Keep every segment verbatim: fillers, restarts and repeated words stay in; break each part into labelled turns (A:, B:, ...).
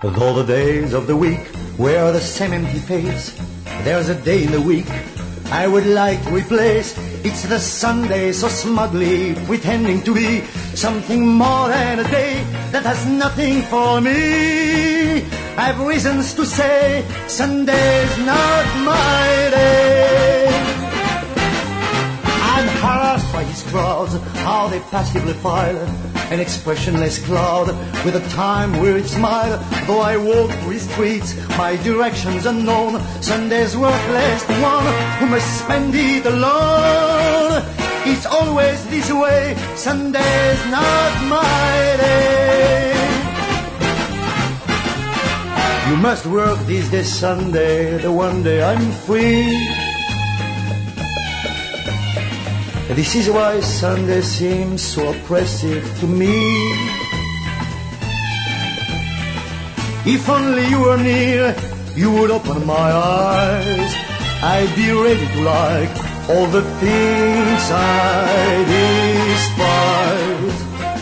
A: Though the days of the week wear the same empty face, there's a day in the week I would like to replace. It's the Sunday so smugly pretending to be something more than a day that has nothing for me. I've reasons to say Sunday's not my day. I'm harassed by these crowds, how they passively file, an expressionless cloud with a time-wearied smile. Though I walk through the streets, my direction's unknown. Sunday's worthless, the one who must spend it alone. It's always this way, Sunday's not my day. You must work this day Sunday, the one day I'm free. This is why Sunday seems so oppressive to me. If only you were near, you would open my eyes. I'd be ready to like all the things I despise.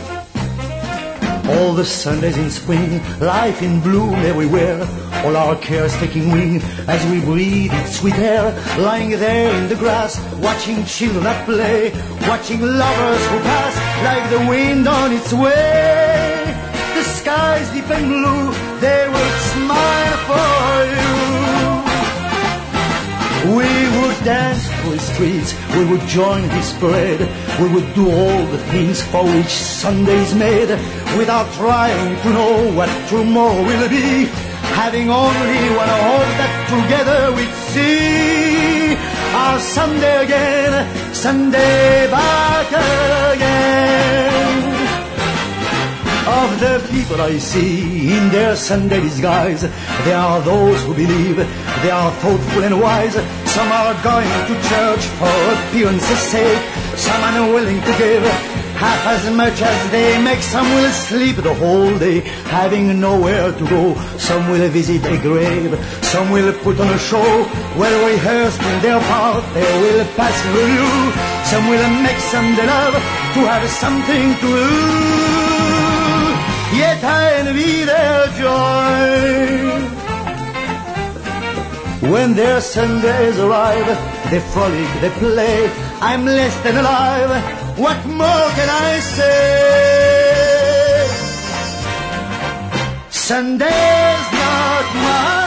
A: All the Sundays in spring, life in bloom everywhere, all our cares taking wing as we breathe its sweet air, lying there in the grass, watching children at play, watching lovers who pass like the wind on its way. The sky's deep and blue, they will smile for you. We would dance through the streets, we would join this parade, we would do all the things for which Sunday is made, without trying to know what tomorrow will be, having only one hope that together we'd see our Sunday again, Sunday back again. Of the people I see in their Sunday disguise, there are those who believe they are thoughtful and wise. Some are going to church for appearance's sake, some unwilling to give half as much as they make. Some will sleep the whole day, having nowhere to go. Some will visit a grave, some will put on a show, well rehearsed in their part, they will pass in review. Some will make Sunday love to have something to lose. Yet I envy their joy when their Sundays arrive. They frolic, they play, I'm less than alive. What more can I say? Sunday's not my